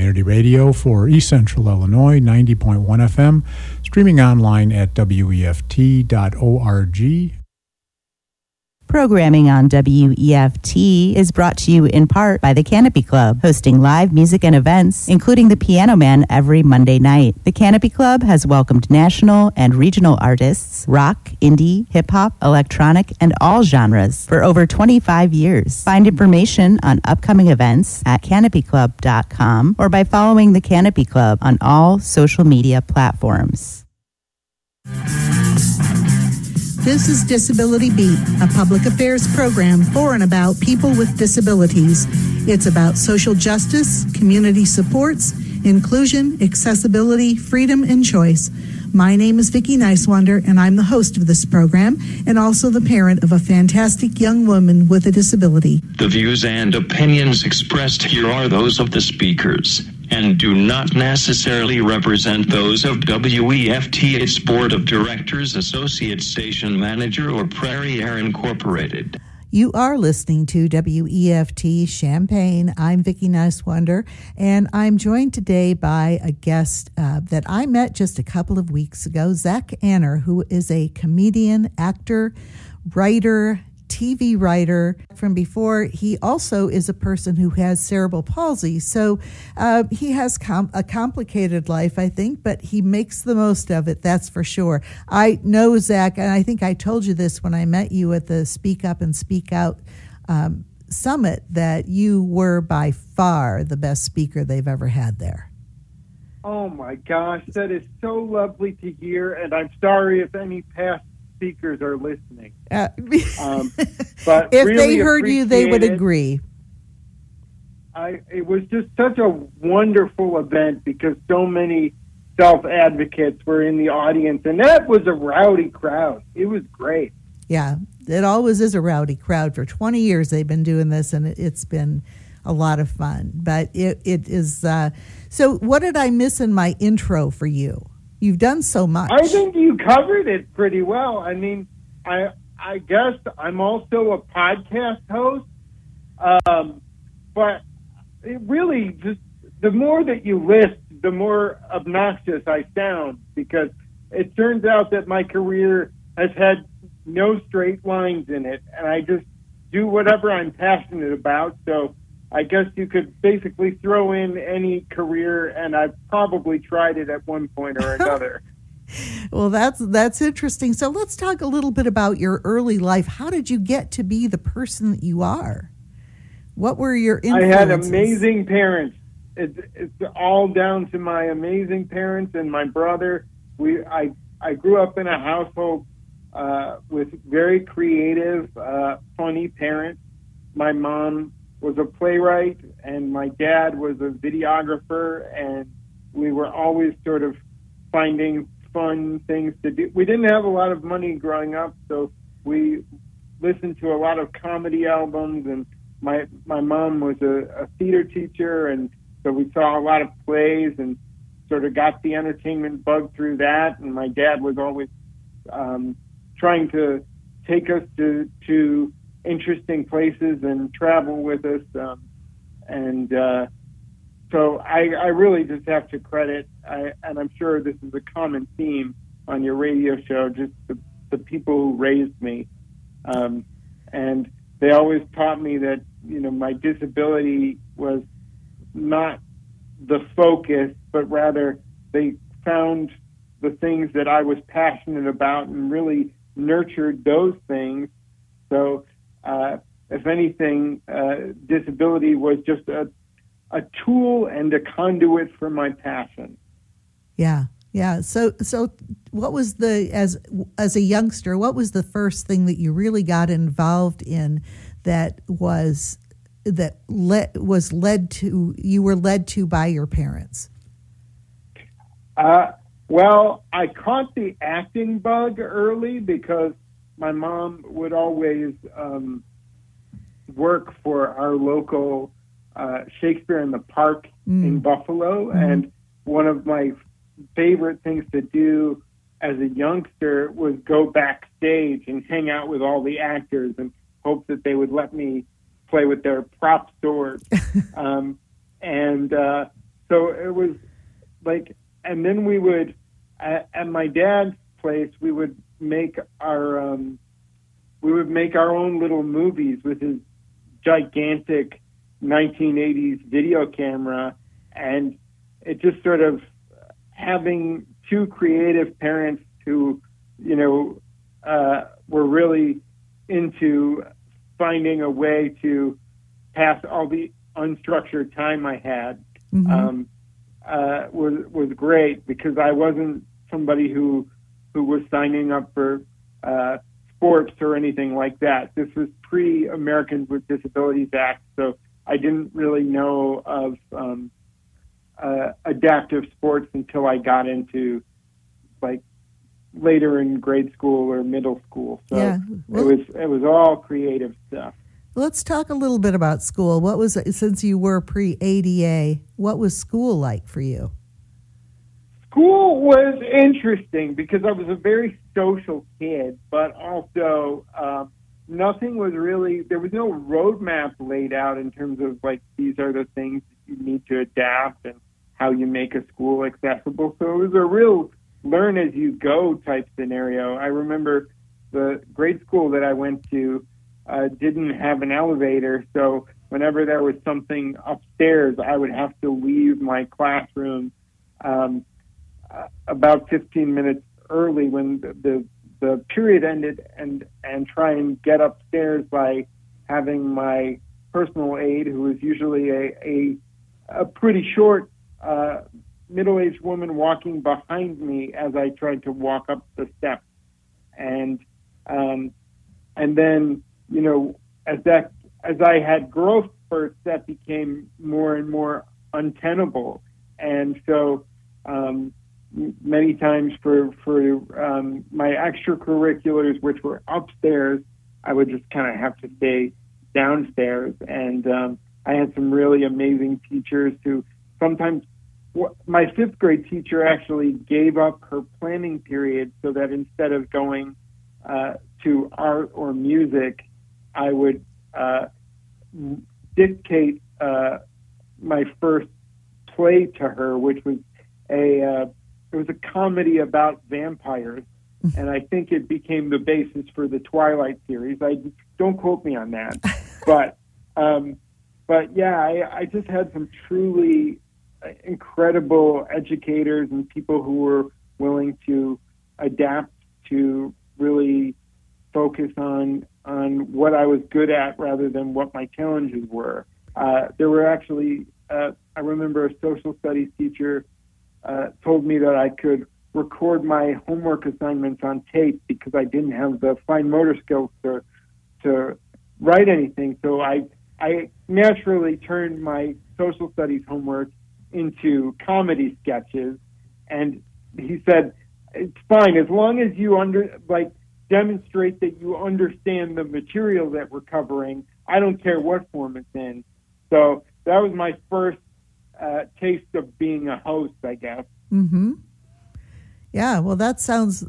community radio for East Central Illinois, 90.1 FM, streaming online at weft.org. Programming on WEFT is brought to you in part by the Canopy Club, hosting live music and events, including the Piano Man every Monday night. The Canopy Club has welcomed national and regional artists, rock, indie, hip-hop, electronic, and all genres for over 25 years. Find information on upcoming events at canopyclub.com or by following the Canopy Club on all social media platforms. This is Disability Beat, a public affairs program for and about people with disabilities. It's about social justice, community supports, inclusion, accessibility, freedom, and choice. My name is Vicki Nicewander, and I'm the host of this program and also the parent of a fantastic young woman with a disability. The views and opinions expressed here are those of the speakers and do not necessarily represent those of WEFT, its Board of Directors, Associate Station Manager, or Prairie Air Incorporated. You are listening to WEFT Champaign. I'm Vicki Nicewander, and I'm joined today by a guest that I met just a couple of weeks ago, Zach Anner, who is a comedian, actor, writer, TV writer from before. He also is a person who has cerebral palsy. So he has a complicated life, I think, but he makes the most of it, that's for sure. I know, Zach, and I think I told you this when I met you at the Speak Up and Speak Out Summit, that you were by far the best speaker they've ever had there. Oh, my gosh, that is so lovely to hear, and I'm sorry if any past speakers are listening. But if really they heard you, they would agree. It was just such a wonderful event because so many self-advocates were in the audience, and that was a rowdy crowd. It was great. Yeah, it always is a rowdy crowd. For 20 years they've been doing this, and it's been a lot of fun. But it is... so what did I miss in my intro for you? You've done so much. I think you covered it pretty well. I mean, I guess I'm also a podcast host, but it really just, the more that you list, the more obnoxious I sound, because it turns out that my career has had no straight lines in it, and I just do whatever I'm passionate about. So I guess you could basically throw in any career, and I've probably tried it at one point or another. Well, that's interesting. So let's talk a little bit about your early life. How did you get to be the person that you are? What were your influences? I had amazing parents. It's all down to my amazing parents and my brother. I grew up in a household with very creative, funny parents. My mom was a playwright, and my dad was a videographer, and we were always sort of finding fun things to do. We didn't have a lot of money growing up, so we listened to a lot of comedy albums, and my mom was a theater teacher, and so we saw a lot of plays and sort of got the entertainment bug through that, and my dad was always trying to take us to interesting places and travel with us, so I really just have to credit, and I'm sure this is a common theme on your radio show, just the people who raised me, and they always taught me that, you know, my disability was not the focus, but rather they found the things that I was passionate about and really nurtured those things. So if anything, disability was just a tool and a conduit for my passion. Yeah. So what was as a youngster, what was the first thing that you really got involved in that you were led to by your parents? Well, I caught the acting bug early because my mom would always work for our local Shakespeare in the Park in Buffalo, and one of my favorite things to do as a youngster was go backstage and hang out with all the actors and hope that they would let me play with their prop swords. So So it was like, and then we would, at my dad's place, we would make our own little movies with his gigantic 1980s video camera, and it just sort of having two creative parents who, were really into finding a way to pass all the unstructured time I had was great, because I wasn't somebody who was signing up for sports or anything like that. This was pre-Americans with Disabilities Act, so I didn't really know of adaptive sports until I got into like later in grade school or middle school. So it was all creative stuff. Let's talk a little bit about school. What was, since you were pre-ADA, what was school like for you? School was interesting because I was a very social kid, but also nothing was really, there was no roadmap laid out in terms of like, these are the things that you need to adapt and how you make a school accessible. So it was a real learn as you go type scenario. I remember the grade school that I went to didn't have an elevator, so whenever there was something upstairs, I would have to leave my classroom about 15 minutes early when the period ended, and try and get upstairs by having my personal aide, who was usually a pretty short middle-aged woman, walking behind me as I tried to walk up the steps. And then, as I had growth spurts, that became more and more untenable. And so many times for my extracurriculars, which were upstairs, I would just kind of have to stay downstairs. And I had some really amazing teachers who sometimes, my fifth grade teacher actually gave up her planning period so that instead of going to art or music, I would dictate my first play to her, which was it was a comedy about vampires, and I think it became the basis for the Twilight series. Don't quote me on that, but yeah, I just had some truly incredible educators and people who were willing to adapt to really focus on what I was good at rather than what my challenges were. There were actually, I remember a social studies teacher told me that I could record my homework assignments on tape because I didn't have the fine motor skills to write anything. So I naturally turned my social studies homework into comedy sketches, and he said, it's fine as long as you demonstrate that you understand the material that we're covering. I don't care what form it's in. So that was my first taste of being a host, I guess. Mm-hmm. Yeah, well, that sounds,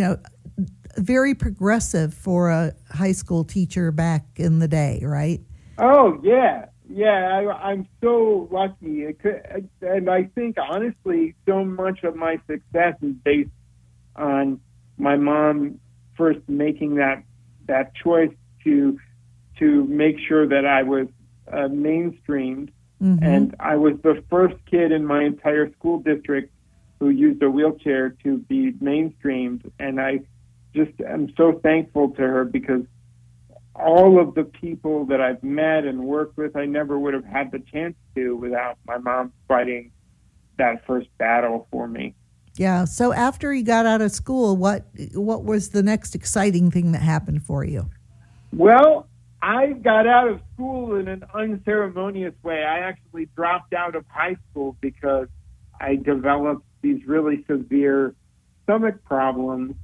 very progressive for a high school teacher back in the day, right? Oh, yeah. Yeah, I'm so lucky. And I think, honestly, so much of my success is based on my mom first making that choice to make sure that I was mainstreamed. Mm-hmm. And I was the first kid in my entire school district who used a wheelchair to be mainstreamed. And I just am so thankful to her, because all of the people that I've met and worked with, I never would have had the chance to without my mom fighting that first battle for me. Yeah. So after you got out of school, what was the next exciting thing that happened for you? Well, I got out of school in an unceremonious way. I actually dropped out of high school because I developed these really severe stomach problems,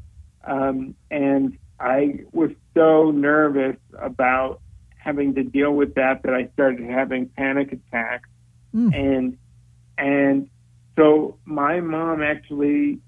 and I was so nervous about having to deal with that I started having panic attacks. And so my mom actually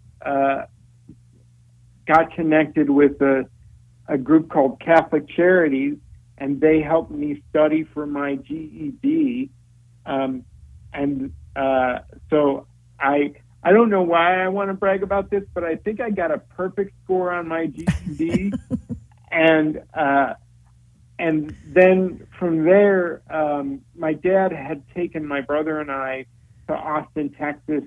got connected with a group called Catholic Charities, and they helped me study for my GED. So I don't know why I want to brag about this, but I think I got a perfect score on my GED. And then from there, my dad had taken my brother and I to Austin, Texas,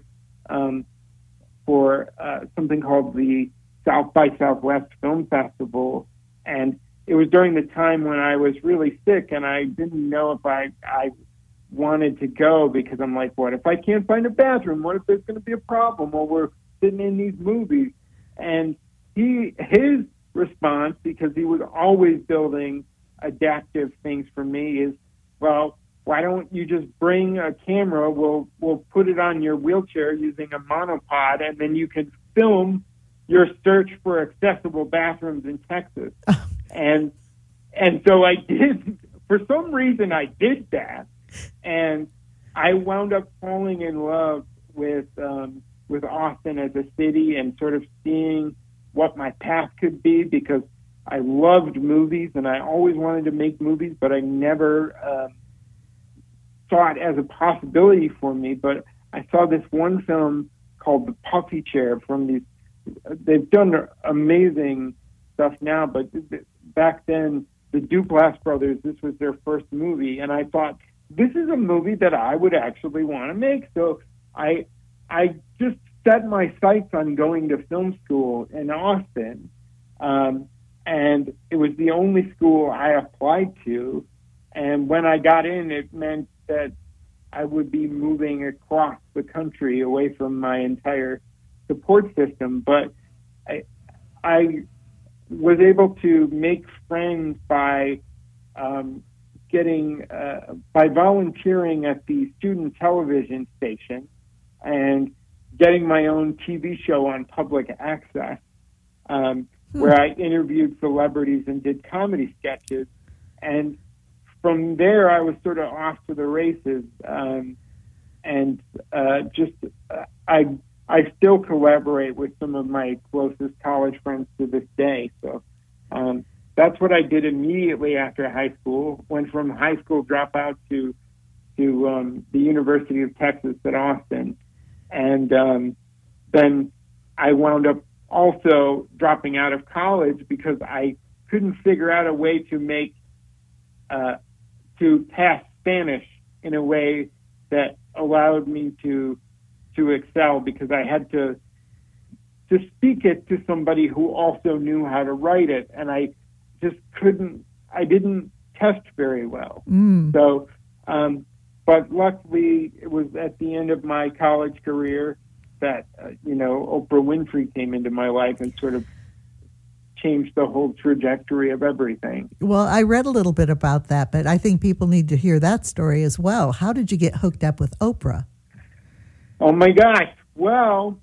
for something called the South by Southwest Film Festival. And it was during the time when I was really sick, and I didn't know if I wanted to go, because I'm like, what if I can't find a bathroom? What if there's going to be a problem while we're sitting in these movies? And his response, because he was always building adaptive things for me, is, well, why don't you just bring a camera? We'll put it on your wheelchair using a monopod, and then you can film your search for accessible bathrooms in Texas. and so I did. For some reason, I did that, and I wound up falling in love with Austin as a city, and sort of seeing what my path could be, because I loved movies and I always wanted to make movies, but I never saw it as a possibility for me. But I saw this one film called The Puffy Chair from these. They've done amazing stuff now, but back then, the Duplass brothers, this was their first movie, and I thought, this is a movie that I would actually want to make. So I just set my sights on going to film school in Austin, and it was the only school I applied to. And when I got in, it meant that I would be moving across the country away from my entire support system. But I was able to make friends by by volunteering at the student television station and getting my own TV show on public access, where I interviewed celebrities and did comedy sketches. And from there, I was sort of off to the races. I still collaborate with some of my closest college friends to this day. So that's what I did immediately after high school. Went from high school dropout to the University of Texas at Austin. And then I wound up also dropping out of college because I couldn't figure out a way to make to pass Spanish in a way that allowed me to excel, because I had to speak it to somebody who also knew how to write it, and I just couldn't. I didn't test very well. So, but luckily, it was at the end of my college career that Oprah Winfrey came into my life and sort of changed the whole trajectory of everything. Well, I read a little bit about that, but I think people need to hear that story as well. How did you get hooked up with Oprah? Oh my gosh! Well,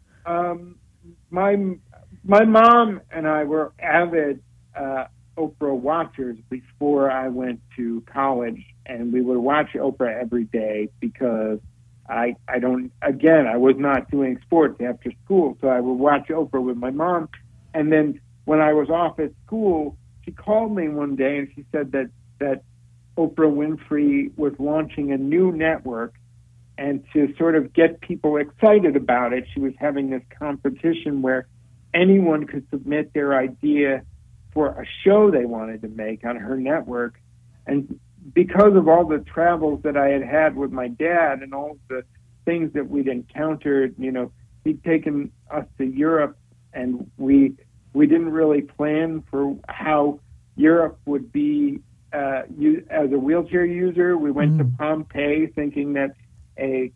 my mom and I were avid Oprah watchers before I went to college, and we would watch Oprah every day because I was not doing sports after school, so I would watch Oprah with my mom. And then when I was off at school, she called me one day and she said that Oprah Winfrey was launching a new network, and to sort of get people excited about it, she was having this competition where anyone could submit their idea for a show they wanted to make on her network. And because of all the travels that I had had with my dad and all the things that we'd encountered, he'd taken us to Europe, and we didn't really plan for how Europe would be as a wheelchair user. We went to Pompeii thinking that a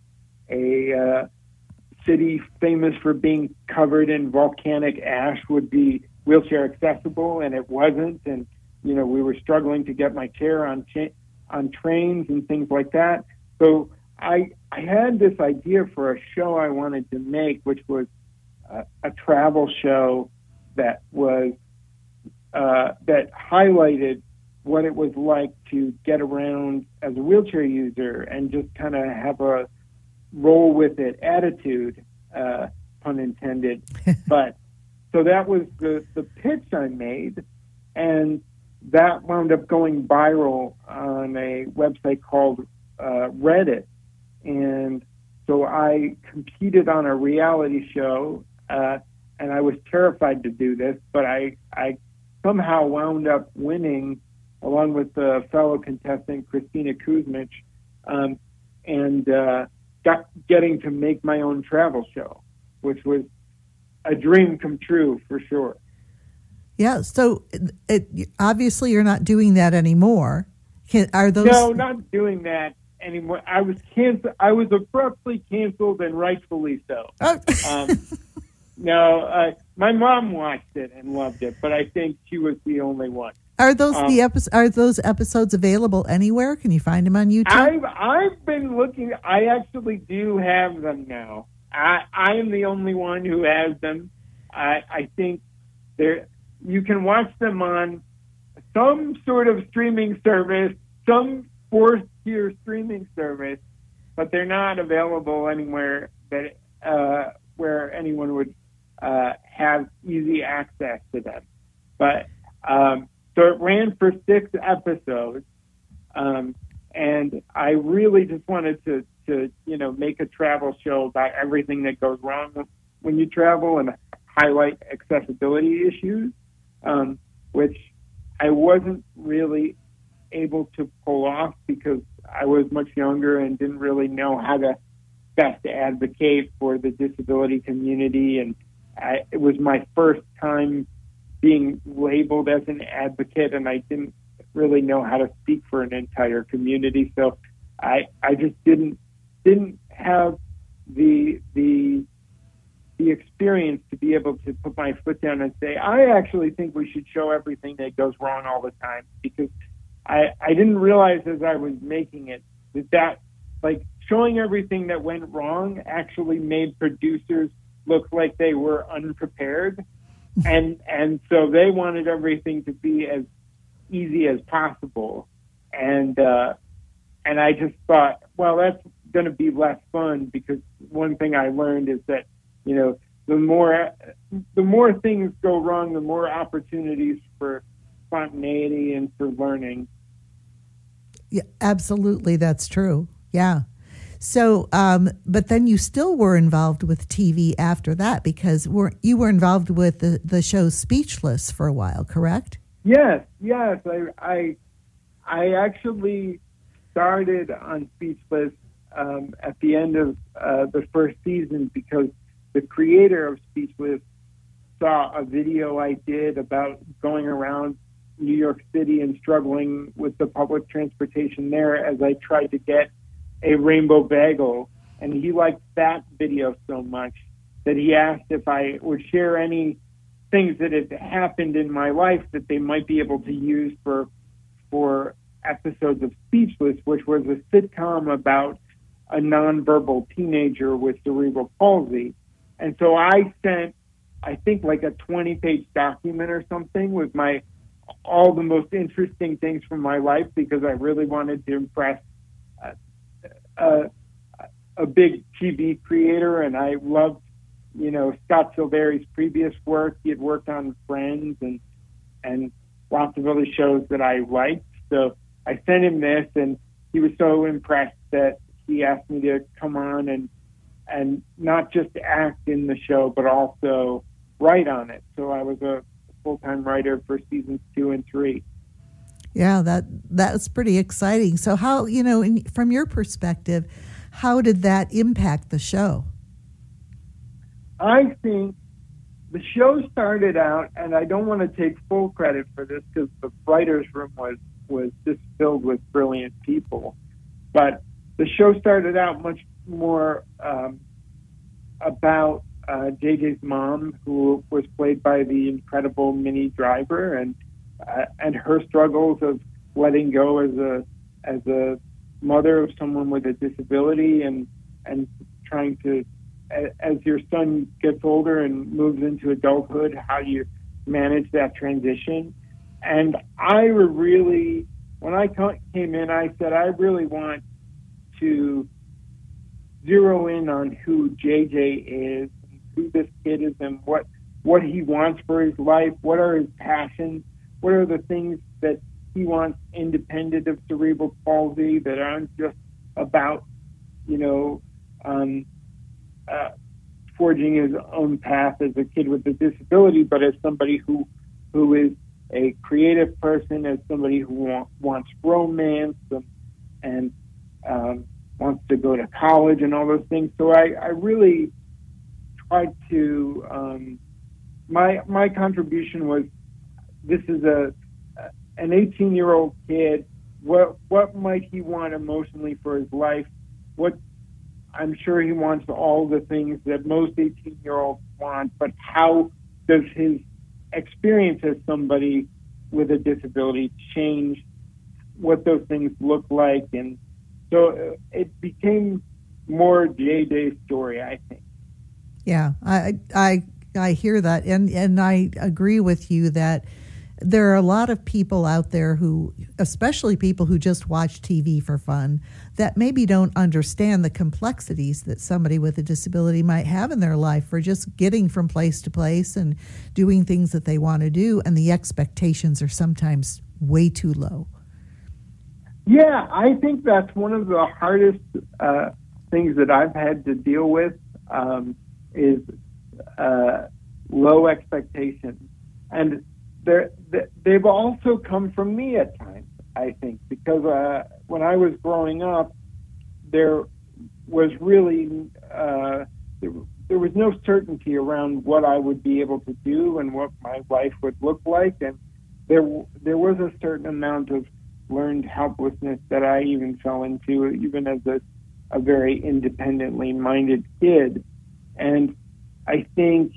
city famous for being covered in volcanic ash would be wheelchair accessible, and it wasn't. And we were struggling to get my chair on trains and things like that. So I had this idea for a show I wanted to make, which was a travel show that was that highlighted what it was like to get around as a wheelchair user and just kind of have a roll with it attitude, pun intended. But so that was the pitch I made, and that wound up going viral on a website called Reddit. And so I competed on a reality show, and I was terrified to do this, but I somehow wound up winning along with the fellow contestant, Christina Kuzmich, and getting to make my own travel show, which was a dream come true for sure. Yeah, so obviously you're not doing that anymore. Are those? No, not doing that anymore. I was canceled. I was abruptly canceled, and rightfully so. Oh. No, my mom watched it and loved it, but I think she was the only one. Are those Are those episodes available anywhere? Can you find them on YouTube? I've been looking. I actually do have them now. I am the only one who has them. I think you can watch them on some sort of streaming service, some fourth-tier streaming service, but they're not available anywhere that where anyone would have easy access to them. But so it ran for 6 episodes, and I really just wanted to make a travel show about everything that goes wrong when you travel and highlight accessibility issues, which I wasn't really able to pull off because I was much younger and didn't really know how to best advocate for the disability community, and it was my first time being labeled as an advocate, and I didn't really know how to speak for an entire community. So I just didn't have the experience to be able to put my foot down and say, I actually think we should show everything that goes wrong all the time, because I didn't realize as I was making it that like showing everything that went wrong actually made producers look like they were unprepared. And so they wanted everything to be as easy as possible. And I just thought, well, that's going to be less fun, because one thing I learned is that, the more things go wrong, the more opportunities for spontaneity and for learning. Yeah, absolutely. That's true. Yeah. So, but then you still were involved with TV after that, because you were involved with the show Speechless for a while, correct? Yes. I actually started on Speechless at the end of the first season, because the creator of Speechless saw a video I did about going around New York City and struggling with the public transportation there as I tried to get a rainbow bagel, and he liked that video so much that he asked if I would share any things that had happened in my life that they might be able to use for episodes of Speechless, which was a sitcom about a nonverbal teenager with cerebral palsy. And so I sent, I think, like a 20-page document or something with all the most interesting things from my life, because I really wanted to impress a big TV creator, and I loved, Scott Silveri's previous work. He had worked on Friends and lots of other shows that I liked. So I sent him this, and he was so impressed that he asked me to come on and not just act in the show, but also write on it. So I was a full-time writer for seasons 2 and 3. Yeah, that's pretty exciting. So how, from your perspective, how did that impact the show? I think the show started out, and I don't want to take full credit for this because the writer's room was just filled with brilliant people, but the show started out much more about JJ's mom, who was played by the incredible Minnie Driver, and her struggles of letting go as a mother of someone with a disability, and trying to, as your son gets older and moves into adulthood, how you manage that transition. And I really, when I came in, I said, I really want to zero in on who JJ is, who this kid is, and what he wants for his life, what are his passions, what are the things that he wants independent of cerebral palsy that aren't just about, forging his own path as a kid with a disability, but as somebody who is a creative person, as somebody who wants romance and wants to go to college and all those things. So I really tried to, my contribution was, this is an 18-year-old kid. What might he want emotionally for his life? I'm sure he wants all the things that most 18-year-olds want, but how does his experience as somebody with a disability change what those things look like? And so it became more J-Day's story, I think. Yeah, I hear that, and I agree with you that there are a lot of people out there who, especially people who just watch TV for fun, that maybe don't understand the complexities that somebody with a disability might have in their life for just getting from place to place and doing things that they want to do, and the expectations are sometimes way too low. Yeah, I think that's one of the hardest things that I've had to deal with is low expectations. And they've also come from me at times, I think, because when I was growing up, there was really there was no certainty around what I would be able to do and what my life would look like, and there was a certain amount of learned helplessness that I even fell into, even as a very independently minded kid. And I think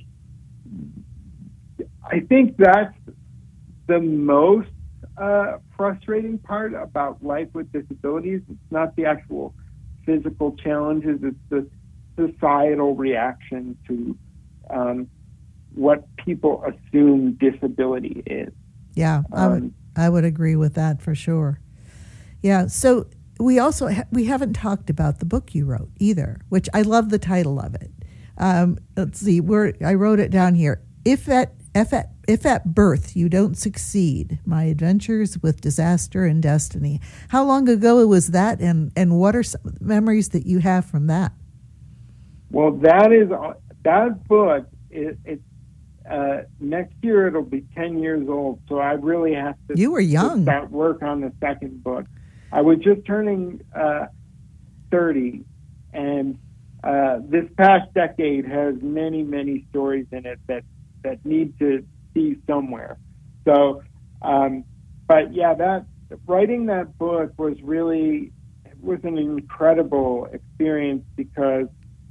that's the most frustrating part about life with disabilities. It's not the actual physical challenges, it's the societal reaction to what people assume disability is. Yeah, I would agree with that for sure. Yeah, so we also we haven't talked about the book you wrote either, which I love the title of it. Let's see, I wrote it down here. If at birth you don't succeed, my adventures with disaster and destiny. How long ago was that, and what are some memories that you have from that? Well, that book. It's next year it'll be 10 years old, so I really have to. You were young. Start work on the second book. I was just turning 30, and this past decade has many stories in it that need to be somewhere. So, but yeah, writing that book was an incredible experience because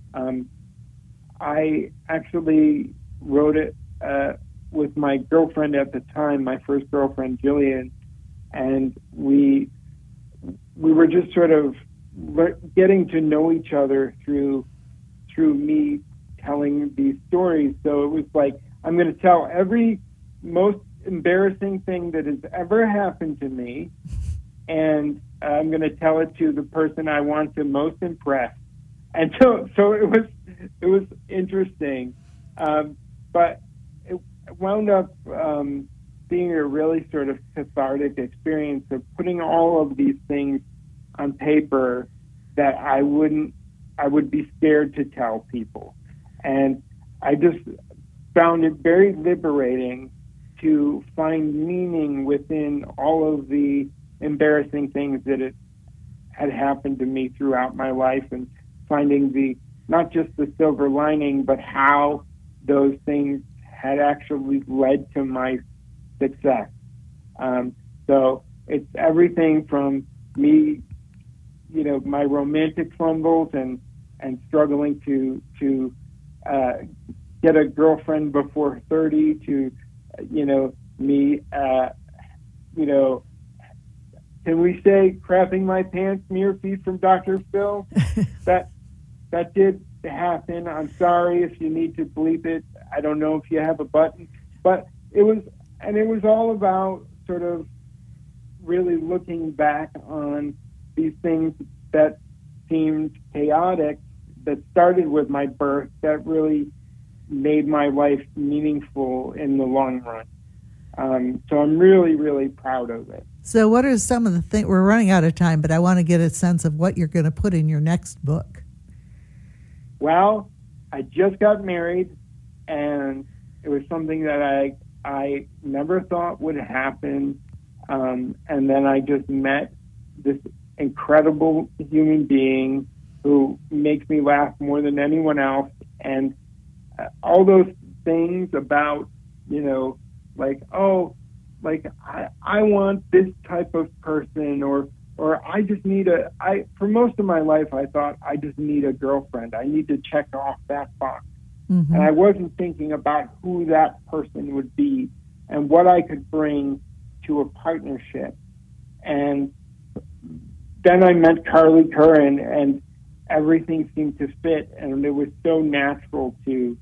I actually wrote it with my girlfriend at the time, my first girlfriend, Jillian, and we were just sort of getting to know each other through me telling these stories. So it was like, I'm going to tell every most embarrassing thing that has ever happened to me, and I'm going to tell it to the person I want to most impress. And so it was interesting, but it wound up being a really sort of cathartic experience of putting all of these things on paper that I would be scared to tell people. And I just found it very liberating to find meaning within all of the embarrassing things that had happened to me throughout my life, and finding not just the silver lining, but how those things had actually led to my success. So it's everything from me, my romantic fumbles and struggling to get a girlfriend before 30 to, me, can we say crapping my pants near feet from Dr. Phil? That did happen. I'm sorry if you need to bleep it. I don't know if you have a button, but it was all about sort of really looking back on these things that seemed chaotic, that started with my birth, that really made my life meaningful in the long run. So I'm really, really proud of it. So what are some of the things, we're running out of time, but I want to get a sense of what you're going to put in your next book. Well, I just got married, and it was something that I never thought would happen. And then I just met this incredible human being who makes me laugh more than anyone else. And all those things about, like, I want this type of person, or I just need for most of my life, I thought I just need a girlfriend. I need to check off that box. Mm-hmm. And I wasn't thinking about who that person would be and what I could bring to a partnership. And then I met Carly Curran, and everything seemed to fit, and it was so natural to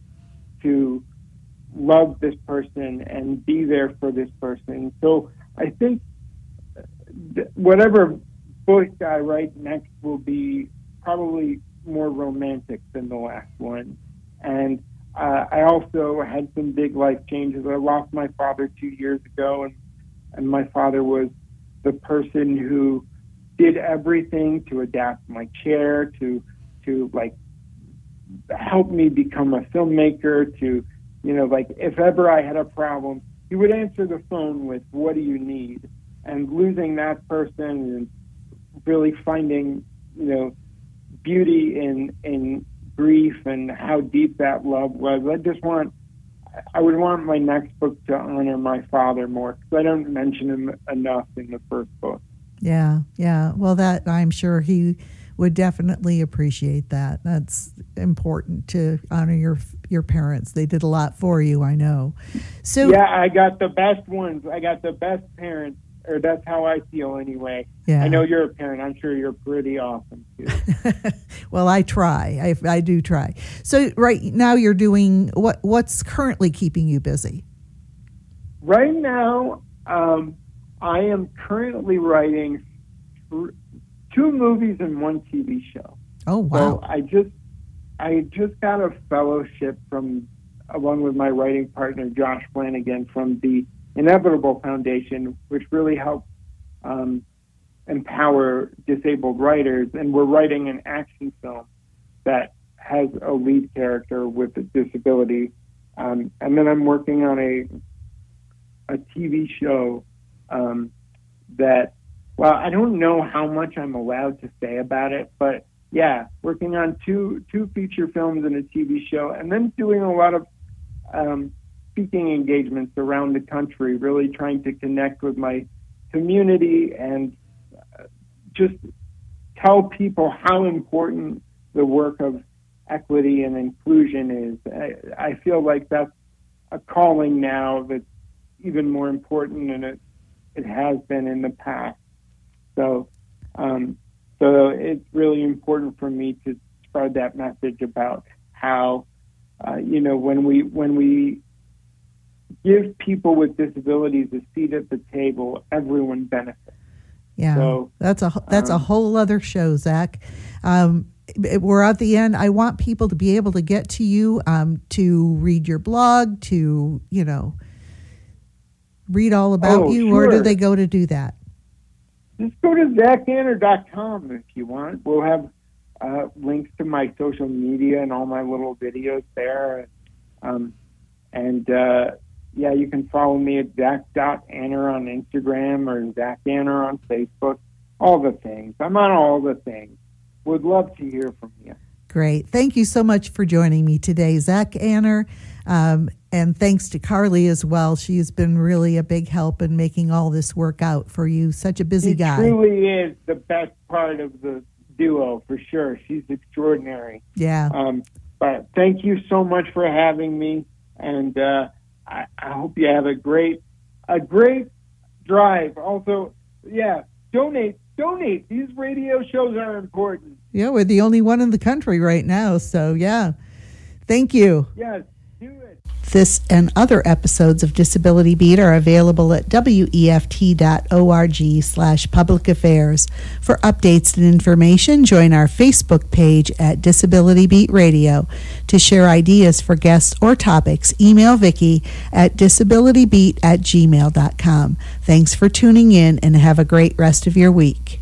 love this person and be there for this person. So I think whatever book I write next will be probably more romantic than the last one. And I also had some big life changes. I lost my father 2 years ago, and my father was the person who did everything to adapt my chair, to like help me become a filmmaker, to, if ever I had a problem, he would answer the phone with, "What do you need?" And losing that person and really finding, beauty in grief and how deep that love was. I would want my next book to honor my father more, because I don't mention him enough in the first book. Yeah. Well, that I'm sure he would definitely appreciate that. That's important, to honor your parents. They did a lot for you, I know. So yeah, I got the best ones. I got the best parents, or that's how I feel anyway. Yeah. I know you're a parent. I'm sure you're pretty awesome too. Well, I try. I do try. So right now you're doing what's currently keeping you busy? Right now, I am currently writing 2 movies and 1 TV show. Oh, wow. So I just got a fellowship along with my writing partner, Josh Flanagan, from the Inevitable Foundation, which really helps empower disabled writers. And we're writing an action film that has a lead character with a disability. And then I'm working on a TV show that, well, I don't know how much I'm allowed to say about it, but yeah, working on two feature films and a TV show, and then doing a lot of speaking engagements around the country, really trying to connect with my community and just tell people how important the work of equity and inclusion is. I feel like that's a calling now that's even more important than it has been in the past. So it's really important for me to spread that message about how, when we give people with disabilities a seat at the table, everyone benefits. Yeah, so, that's a whole other show, Zach. We're at the end. I want people to be able to get to you, to read your blog, to, read all about you, sure. Or do they go to do that? Just go to zachanner.com if you want. We'll have links to my social media and all my little videos there. Yeah, you can follow me at Zach.Anner on Instagram or Zach Anner on Facebook. All the things. I'm on all the things. Would love to hear from you. Great. Thank you so much for joining me today, Zach Anner. And thanks to Carly as well. She has been really a big help in making all this work out for you. Such a busy guy. She truly is the best part of the duo, for sure. She's extraordinary. Yeah. But thank you so much for having me. And I hope you have a great drive. Also, yeah, donate. These radio shows are important. Yeah, we're the only one in the country right now. So, yeah. Thank you. Yes, do it. This and other episodes of Disability Beat are available at weft.org/public affairs. For updates and information, join our Facebook page at Disability Beat Radio. To share ideas for guests or topics, email Vicki at disabilitybeat@gmail.com. Thanks for tuning in and have a great rest of your week.